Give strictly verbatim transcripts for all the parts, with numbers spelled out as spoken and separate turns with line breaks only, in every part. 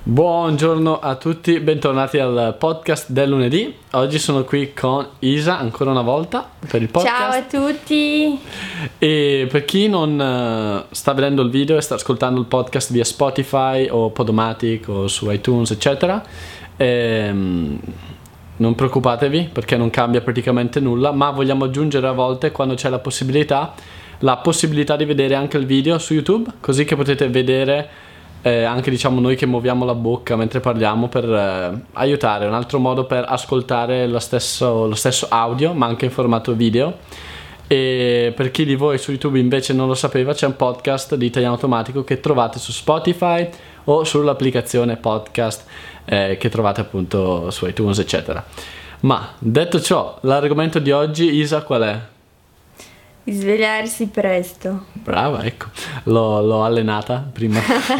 Buongiorno a tutti, bentornati al podcast del lunedì. Oggi sono qui con Isa ancora una volta per il podcast.
Ciao a tutti.
E per chi non uh, sta vedendo il video e sta ascoltando il podcast via Spotify o Podomatic o su iTunes eccetera, ehm, non preoccupatevi perché non cambia praticamente nulla, ma vogliamo aggiungere a volte, quando c'è la possibilità, la possibilità di vedere anche il video su YouTube, così che potete vedere Eh, anche diciamo noi che muoviamo la bocca mentre parliamo per eh, aiutare, un altro modo per ascoltare lo stesso, lo stesso audio ma anche in formato video. E per chi di voi su YouTube invece non lo sapeva, c'è un podcast di Italiano Automatico che trovate su Spotify o sull'applicazione podcast eh, che trovate appunto su iTunes eccetera. Ma detto ciò, l'argomento di oggi, Isa, qual è?
Svegliarsi presto.
Brava, ecco, l'ho, l'ho allenata prima.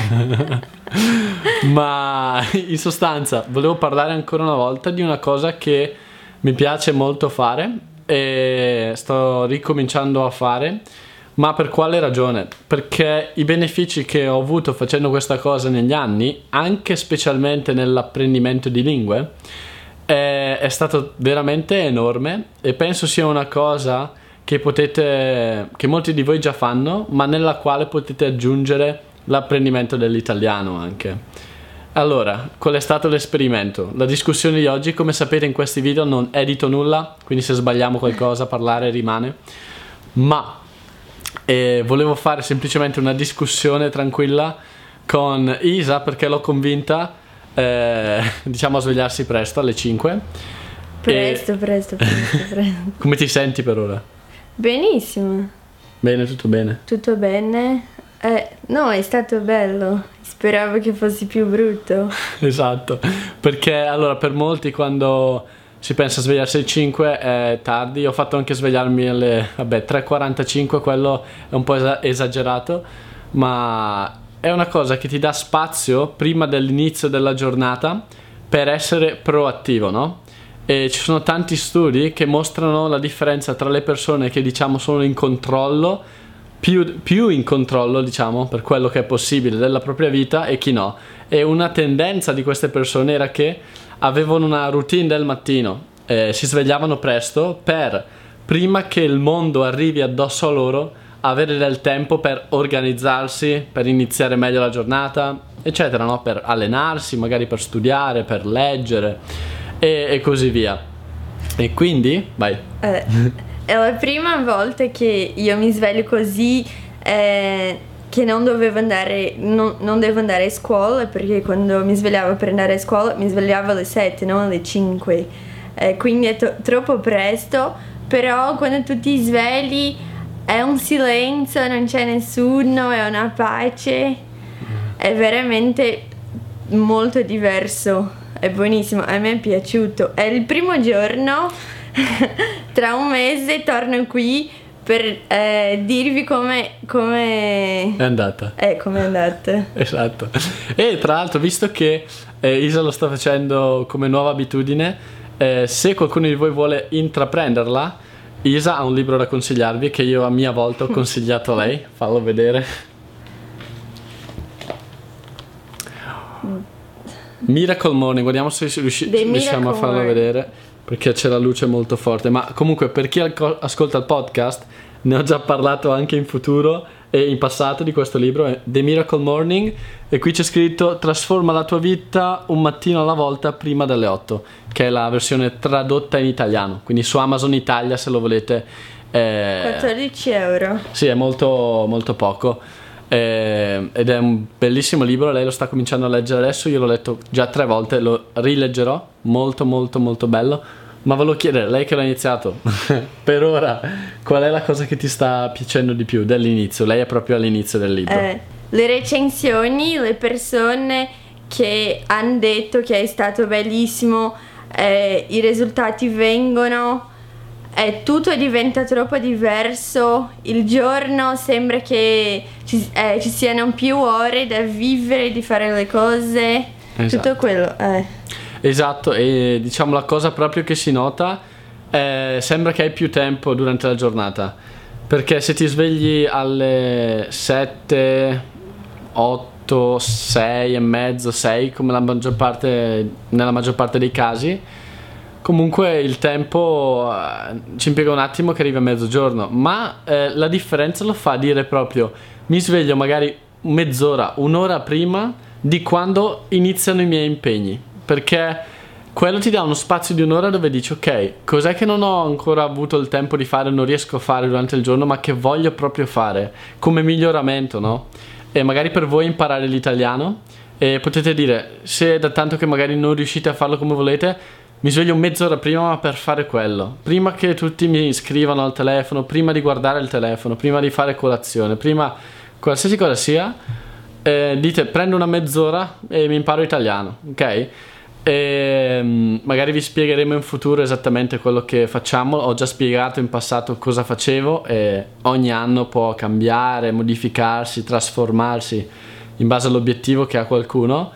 Ma in sostanza volevo parlare ancora una volta di una cosa che mi piace molto fare e sto ricominciando a fare. Ma per quale ragione? Perché i benefici che ho avuto facendo questa cosa negli anni, anche specialmente nell'apprendimento di lingue, è, è stato veramente enorme e penso sia una cosa che potete, che molti di voi già fanno, ma nella quale potete aggiungere l'apprendimento dell'italiano anche. Allora, qual è stato l'esperimento? La discussione di oggi, come sapete in questi video non edito nulla, quindi se sbagliamo qualcosa parlare rimane, ma eh, volevo fare semplicemente una discussione tranquilla con Isa perché l'ho convinta eh, diciamo a svegliarsi presto alle cinque.
Presto,
e...
presto, presto, presto.
Come ti senti per ora?
Benissimo.
Bene, tutto bene.
Tutto bene? Eh, no, è stato bello. Speravo che fosse più brutto.
Esatto, perché allora per molti quando si pensa a svegliarsi alle cinque è tardi. Ho fatto anche svegliarmi alle vabbè, tre e quarantacinque, quello è un po' esa- esagerato, ma è una cosa che ti dà spazio prima dell'inizio della giornata per essere proattivo, no? E ci sono tanti studi che mostrano la differenza tra le persone che diciamo sono in controllo, più, più in controllo diciamo per quello che è possibile della propria vita, e chi no. E una tendenza di queste persone era che avevano una routine del mattino, eh, si svegliavano presto per, prima che il mondo arrivi addosso a loro, avere del tempo per organizzarsi, per iniziare meglio la giornata eccetera, no? Per allenarsi, magari per studiare, per leggere E, e così via. E quindi vai.
Eh, è la prima volta che io mi sveglio così, eh, che non dovevo andare, non, non devo andare a scuola, perché quando mi svegliavo per andare a scuola mi svegliavo alle sette, non alle cinque, eh, quindi è to- troppo presto. Però quando tu ti svegli è un silenzio, non c'è nessuno, è una pace, è veramente molto diverso. È buonissimo, a me è piaciuto. È il primo giorno. Tra un mese torno qui per eh, dirvi come come
è andata.
Eh, come è andata.
Esatto. E tra l'altro, visto che eh, Isa lo sta facendo come nuova abitudine, eh, se qualcuno di voi vuole intraprenderla, Isa ha un libro da consigliarvi che io a mia volta ho consigliato a lei. Fallo vedere. Miracle Morning, guardiamo se riusci- riusciamo a farlo vedere perché c'è la luce molto forte. Ma comunque, per chi al- ascolta il podcast, ne ho già parlato anche in futuro e in passato di questo libro, è The Miracle Morning, e qui c'è scritto: trasforma la tua vita un mattino alla volta prima delle otto, che è la versione tradotta in italiano, quindi su Amazon Italia se lo volete. eh...
quattordici euro.
Sì, è molto molto poco. Eh, ed è un bellissimo libro. Lei lo sta cominciando a leggere adesso, io l'ho letto già tre volte, lo rileggerò, molto molto molto bello. Ma volevo chiedere, lei che l'ha iniziato per ora, qual è la cosa che ti sta piacendo di più dell'inizio? Lei è proprio all'inizio del libro.
Eh, le recensioni, le persone che hanno detto che è stato bellissimo, eh, i risultati vengono, eh, tutto diventa troppo diverso, il giorno sembra che ci, eh, ci siano più ore da vivere, di fare le cose,
esatto.
Tutto quello. Eh.
Esatto, e diciamo la cosa proprio che si nota è sembra che hai più tempo durante la giornata, perché se ti svegli alle sette, otto fatto sei e mezzo, sei come la maggior parte, nella maggior parte dei casi. Comunque il tempo eh, ci impiega un attimo che arriva a mezzogiorno, ma eh, la differenza lo fa dire proprio mi sveglio magari mezz'ora, un'ora prima di quando iniziano i miei impegni, perché quello ti dà uno spazio di un'ora dove dici ok, cos'è che non ho ancora avuto il tempo di fare, non riesco a fare durante il giorno, ma che voglio proprio fare come miglioramento, no? E magari per voi imparare l'italiano, e potete dire, se è da tanto che magari non riuscite a farlo come volete, mi sveglio mezz'ora prima per fare quello, prima che tutti mi scrivano al telefono, prima di guardare il telefono, prima di fare colazione, prima qualsiasi cosa sia, eh, dite prendo una mezz'ora e mi imparo italiano, ok? E um, magari vi spiegheremo in futuro esattamente quello che facciamo. Ho già spiegato in passato cosa facevo e ogni anno può cambiare, modificarsi, trasformarsi in base all'obiettivo che ha qualcuno,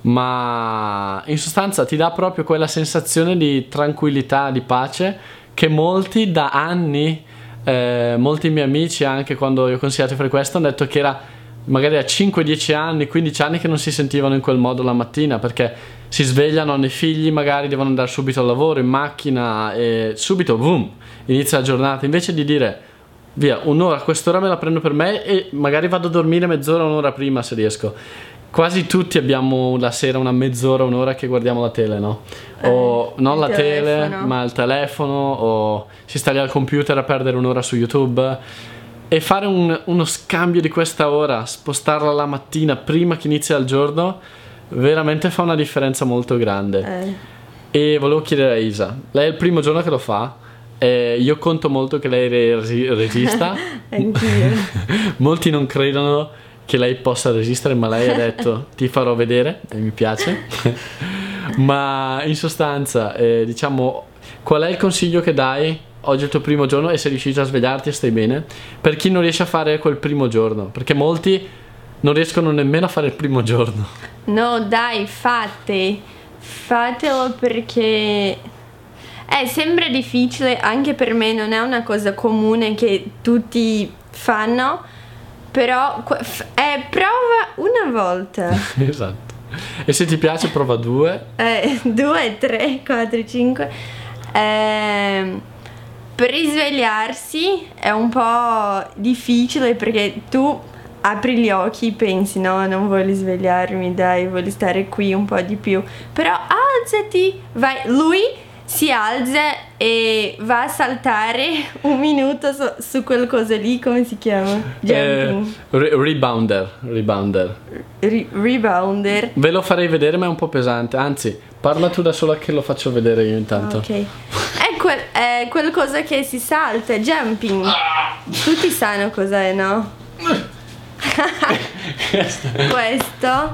ma in sostanza ti dà proprio quella sensazione di tranquillità, di pace che molti da anni, eh, molti miei amici anche quando io ho consigliato di fare questo hanno detto che era magari a cinque dieci anni, quindici anni che non si sentivano in quel modo la mattina, perché si svegliano, hanno i figli, magari devono andare subito al lavoro in macchina e subito boom, inizia la giornata, invece di dire via un'ora, quest'ora me la prendo per me e magari vado a dormire mezz'ora, un'ora prima se riesco. Quasi tutti abbiamo la sera una mezz'ora, un'ora che guardiamo la tele, no? O
eh,
non la
telefono.
tele, ma il telefono, o si sta lì al computer a perdere un'ora su YouTube. E fare un, uno scambio di questa ora, spostarla la mattina prima che inizia il giorno, veramente fa una differenza molto grande. Eh. E volevo chiedere a Isa, lei è il primo giorno che lo fa, e io conto molto che lei re- resista.
Anch'io.
Molti non credono che lei possa resistere, ma lei ha detto ti farò vedere e mi piace. Ma in sostanza, eh, diciamo, qual è il consiglio che dai? Oggi è il tuo primo giorno e sei riuscito a svegliarti e stai bene, per chi non riesce a fare quel primo giorno, perché molti non riescono nemmeno a fare il primo giorno.
No dai, fate fatelo, perché eh, sembra difficile, anche per me non è una cosa comune che tutti fanno, però eh, prova una volta.
Esatto. E se ti piace prova due,
eh, due, tre, quattro, cinque. eh, Per risvegliarsi è un po' difficile, perché tu apri gli occhi, pensi no, non voglio svegliarmi, dai, voglio stare qui un po' di più, però alzati, vai. Lui si alza e va a saltare un minuto su, su quel cosa lì, come si chiama? Jumping.
Eh, re- rebounder, rebounder.
Re- rebounder.
Ve lo farei vedere, ma è un po' pesante, anzi parla tu da sola che lo faccio vedere io intanto.
Ok. È, quel, è quel cosa che si salta, jumping. Tutti sanno cos'è, no? Questo.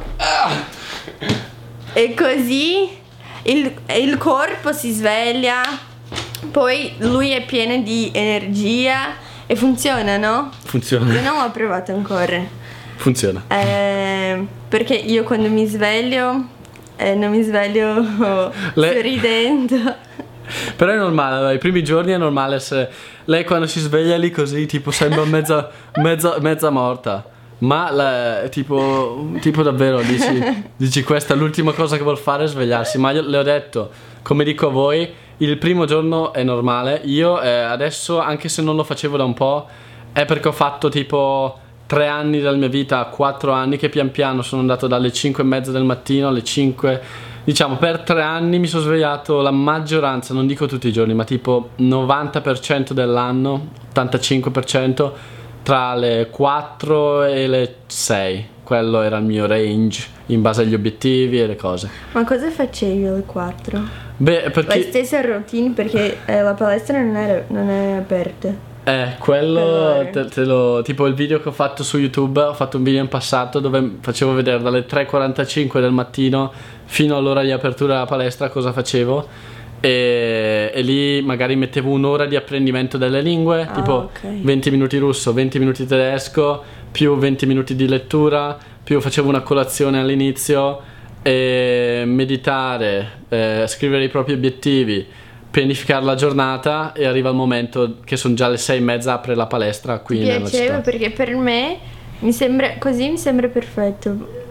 E così il, il corpo si sveglia, poi lui è pieno di energia e funziona, no?
Funziona.
Io non l'ho provato ancora.
Funziona.
Eh, perché io quando mi sveglio eh, non mi sveglio
Le...
sorridendo.
Però è normale, ai primi giorni è normale se lei quando si sveglia lì così tipo sembra mezza, mezza, mezza morta. Ma la, tipo, tipo davvero dici, dici questa è l'ultima cosa che vuol fare è svegliarsi. Ma io le ho detto, come dico a voi, il primo giorno è normale. Io eh, adesso, anche se non lo facevo da un po', è perché ho fatto tipo tre anni della mia vita, quattro anni, che pian piano sono andato dalle cinque e mezza del mattino alle cinque. Diciamo per tre anni mi sono svegliato la maggioranza, non dico tutti i giorni, ma tipo novanta per cento dell'anno, ottantacinque per cento tra le quattro e le sei. Quello era il mio range in base agli obiettivi e le cose.
Ma cosa facevi alle quattro?
Beh, perché...
La stessa routine, perché eh, la palestra non, era, non è aperta.
Eh, quello te, te lo, tipo il video che ho fatto su YouTube, ho fatto un video in passato dove facevo vedere dalle tre e quarantacinque del mattino fino all'ora di apertura della palestra cosa facevo. E, e lì magari mettevo un'ora di apprendimento delle lingue,
ah,
tipo
okay.
venti minuti russo, venti minuti tedesco, più venti minuti di lettura, più facevo una colazione all'inizio, e meditare, eh, scrivere i propri obiettivi, pianificare la giornata, e arriva il momento che sono già le sei e mezza, apre la palestra qui
Mi
nella
piaceva
città.
Perché per me mi sembra così, mi sembra perfetto.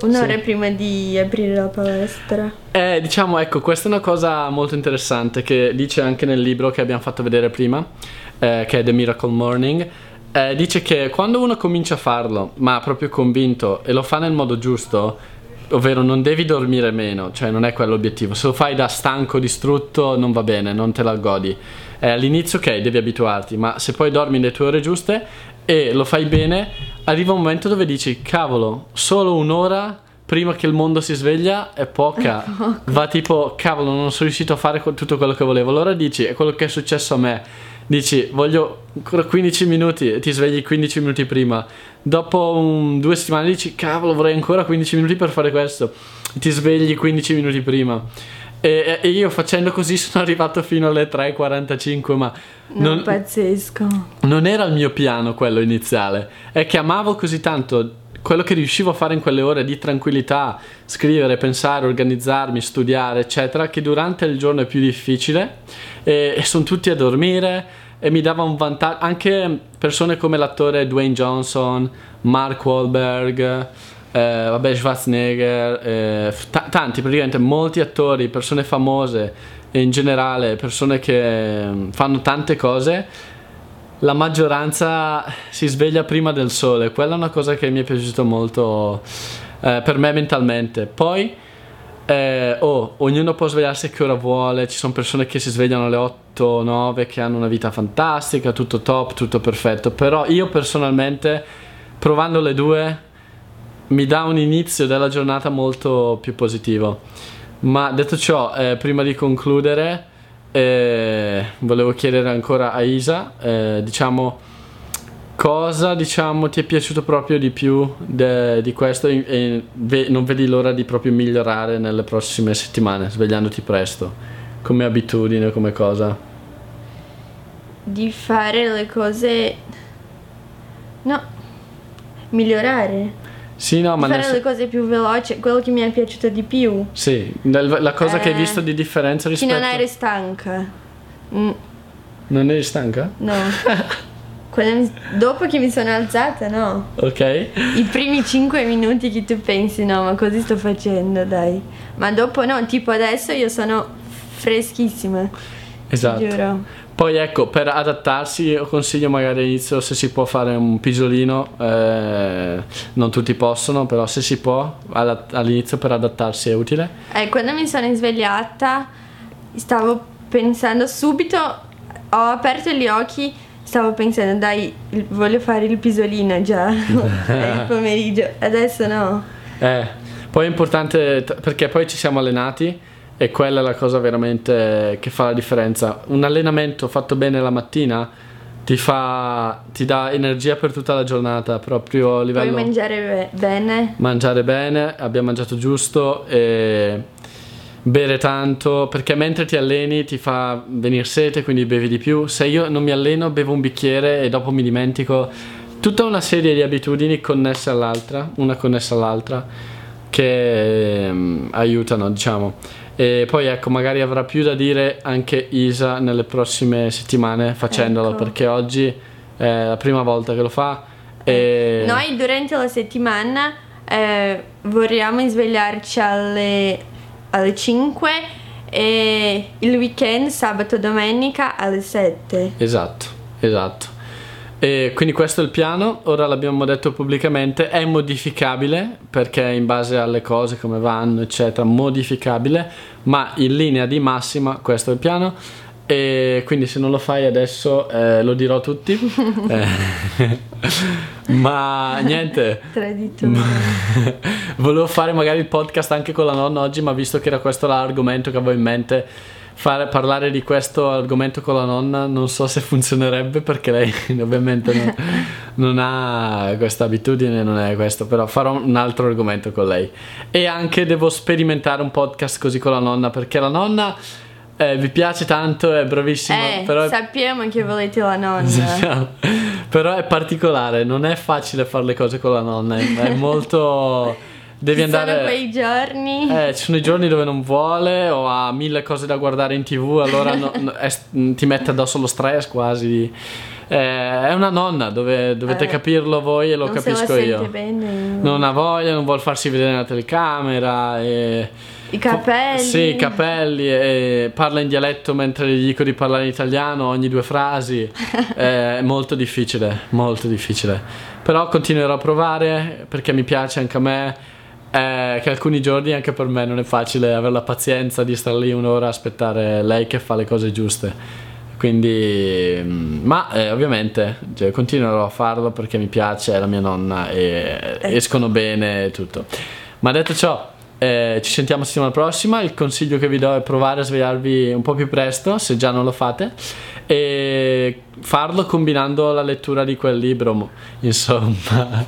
Un'ora
Sì.
prima di aprire la palestra.
Eh, diciamo, ecco, questa è una cosa molto interessante che dice anche nel libro che abbiamo fatto vedere prima, eh, che è The Miracle Morning. Eh, dice che quando uno comincia a farlo, ma proprio convinto, e lo fa nel modo giusto, ovvero non devi dormire meno, cioè non è quello l'obiettivo. Se lo fai da stanco, distrutto, non va bene, non te la godi. Eh, all'inizio, ok, devi abituarti, ma se poi dormi le tue ore giuste e lo fai bene, arriva un momento dove dici, cavolo, solo un'ora prima che il mondo si sveglia è poca. Va tipo, cavolo, non sono riuscito a fare tutto quello che volevo. Allora dici, è quello che è successo a me. Dici, voglio ancora quindici minuti e ti svegli quindici minuti prima. Dopo un, due settimane dici, cavolo, vorrei ancora quindici minuti per fare questo. Ti svegli quindici minuti prima. E, e io facendo così sono arrivato fino alle tre e quarantacinque, ma
No,
non,
pazzesco.
non era il mio piano quello iniziale. È che amavo così tanto quello che riuscivo a fare in quelle ore di tranquillità, scrivere, pensare, organizzarmi, studiare, eccetera, che durante il giorno è più difficile, e, e sono tutti a dormire e mi dava un vantaggio. Anche persone come l'attore Dwayne Johnson, Mark Wahlberg, eh, vabbè, Schwarzenegger, eh, t- tanti, praticamente molti attori, persone famose e in generale persone che mm, fanno tante cose, la maggioranza si sveglia prima del sole. Quella è una cosa che mi è piaciuto molto, eh, per me mentalmente. Poi eh, oh, ognuno può svegliarsi a che ora vuole, ci sono persone che si svegliano alle otto nove, che hanno una vita fantastica, tutto top, tutto perfetto, però io personalmente, provando le due, mi dà un inizio della giornata molto più positivo. Ma detto ciò, eh, prima di concludere, eh, volevo chiedere ancora a Isa, eh, diciamo, cosa diciamo ti è piaciuto proprio di più de- di questo, e, e ve- non vedi l'ora di proprio migliorare nelle prossime settimane, svegliandoti presto, come abitudine, come cosa?
Di fare le cose. No, migliorare.
Sì, no,
Di
ma
fare
nel
le
sen-
cose più veloci, quello che mi è piaciuto di più.
sì, nel- la cosa che hai
Eh,
visto di differenza
Che
rispetto...
non eri stanca. Mm,
Non eri stanca?
no. Quando mi- Dopo che mi sono alzata, no.
Ok.
I primi cinque minuti che tu pensi, no, ma cosa sto facendo, dai. Ma dopo no, tipo adesso io sono freschissima.
Esatto.
Ti giuro.
Poi ecco, per adattarsi io consiglio magari all'inizio, se si può fare un pisolino, eh, non tutti possono, però se si può adatt- all'inizio per adattarsi è utile.
Eh, quando mi sono svegliata stavo pensando subito, ho aperto gli occhi, stavo pensando, dai, il- voglio fare il pisolino già, è il pomeriggio, adesso no.
Eh, poi è importante t- perché poi ci siamo allenati e quella è la cosa veramente che fa la differenza. Un allenamento fatto bene la mattina ti fa, ti dà energia per tutta la giornata, proprio a livello...
Puoi mangiare be- bene.
Mangiare bene, abbiamo mangiato giusto e bere tanto, perché mentre ti alleni ti fa venire sete, quindi bevi di più. Se io non mi alleno bevo un bicchiere e dopo mi dimentico. Tutta una serie di abitudini connesse all'altra, una connessa all'altra, che ehm, aiutano, diciamo. E poi ecco, magari avrà più da dire anche Isa nelle prossime settimane facendolo,
Ecco.
perché oggi è la prima volta che lo fa. E...
Noi durante la settimana eh, vorremmo svegliarci alle, alle cinque e il weekend, sabato e domenica, alle sette.
Esatto, esatto. E quindi questo è il piano, ora l'abbiamo detto pubblicamente, è modificabile perché in base alle cose come vanno eccetera, modificabile, ma in linea di massima questo è il piano. E quindi se non lo fai adesso eh, lo dirò a tutti. Eh, ma niente,
Traditore.
volevo fare magari il podcast anche con la nonna oggi, ma visto che era questo l'argomento che avevo in mente, fare, parlare di questo argomento con la nonna non so se funzionerebbe, perché lei ovviamente non, non ha questa abitudine, non è questo, però farò un altro argomento con lei. E anche devo sperimentare un podcast così con la nonna, perché la nonna eh, vi piace tanto, è bravissima,
Eh,
però è...
sappiamo che volete la nonna.
però è particolare, non è facile fare le cose con la nonna, è, è molto... devi
Ci
andare...
sono quei giorni.
Eh, ci sono i giorni dove non vuole o ha mille cose da guardare in tv, allora no, no, è, ti mette addosso lo stress quasi. Eh, è una nonna, dove, dovete
eh,
capirlo voi e lo
non
capisco
se la
io.
sente bene.
Non ha voglia, non vuole farsi vedere nella telecamera. E...
I capelli.
Sì, i capelli. E parla in dialetto mentre gli dico di parlare in italiano ogni due frasi. È molto difficile, molto difficile. Però continuerò a provare perché mi piace anche a me. Eh, che alcuni giorni anche per me non è facile avere la pazienza di stare lì un'ora a aspettare lei che fa le cose giuste. Quindi, ma eh, ovviamente cioè, continuerò a farlo perché mi piace, è la mia nonna e
ecco.
escono bene e tutto. Ma detto ciò, eh, ci sentiamo settimana prossima. Il consiglio che vi do è provare a svegliarvi un po' più presto, se già non lo fate, e farlo combinando la lettura di quel libro, insomma.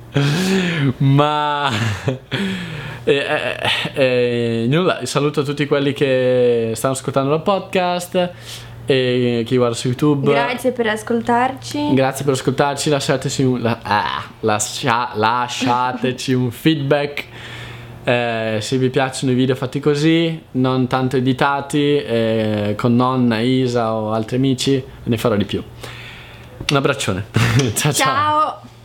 Ma eh, eh, eh, nulla, saluto tutti quelli che stanno ascoltando il podcast e chi guarda su YouTube.
Grazie per ascoltarci.
Grazie per ascoltarci. Lasciateci un, la, ah, lascia, lasciateci un feedback eh, se vi piacciono i video fatti così, non tanto editati, eh, con nonna, Isa o altri amici. Ne farò di più. Un abbraccione. Ciao ciao.
Ciao.